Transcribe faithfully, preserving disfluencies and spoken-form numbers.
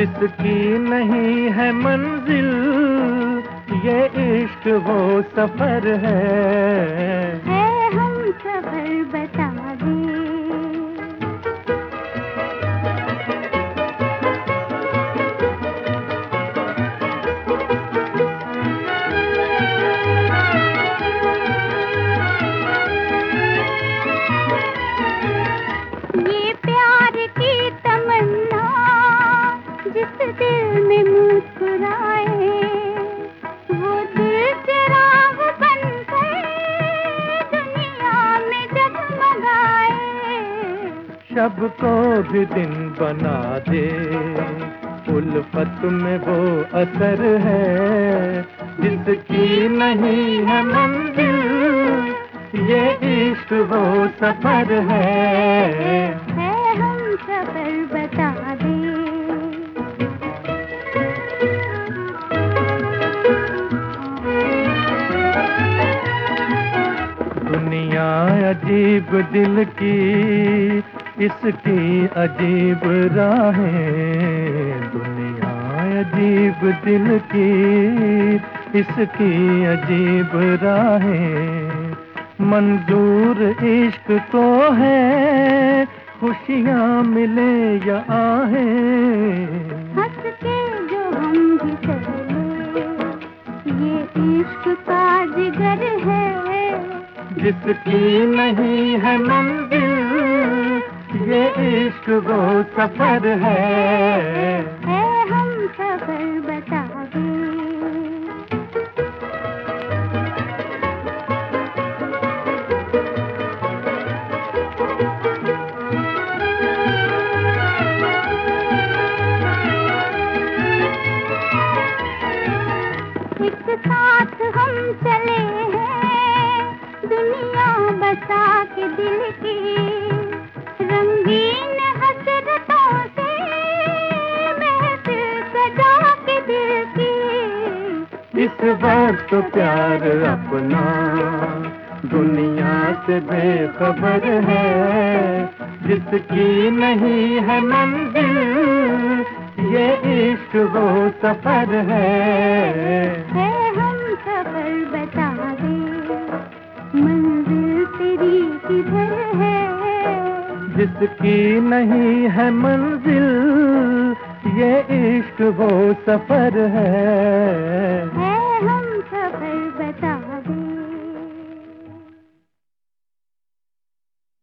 जिसकी नहीं है मंजिल, ये इश्क वो सफर है। है हम सफर बता दे। ये प्यार की तमन्ना जिस दिल में मुस्कुराए, वो दिल चिराग बनकर दुनिया में जगमगाए। शब को भी दिन बना दे, उल्फत में वो असर है। जिसकी नहीं है मंजिल, ये इश्क वो सफर है। है हम सफर बता दे। दुनिया अजीब दिल की, इसकी अजीब राहें। दुनिया अजीब दिल की, इसकी अजीब राहें। मंजूर इश्क को है, खुशियाँ मिले या आहें। हंस के जो हम भी चले, ये इश्क का जिगर है। जिसकी नहीं है मंजिल, ये इश्क वो सफर है। है हम सफर बता दे। एक साथ हम चले हैं, दुनिया बसा के दिल की। रंगीन हसरतों से महफिल सजा के दिल की। इस वक्त प्यार अपना दुनिया से बेखबर है। जिसकी नहीं है मंजिल, ये इश्क वो सफर है। है हम सफर बता दे, मंजिल तेरी किधर है। जिसकी नहीं है मंजिल, ये इश्क वो सफर है। है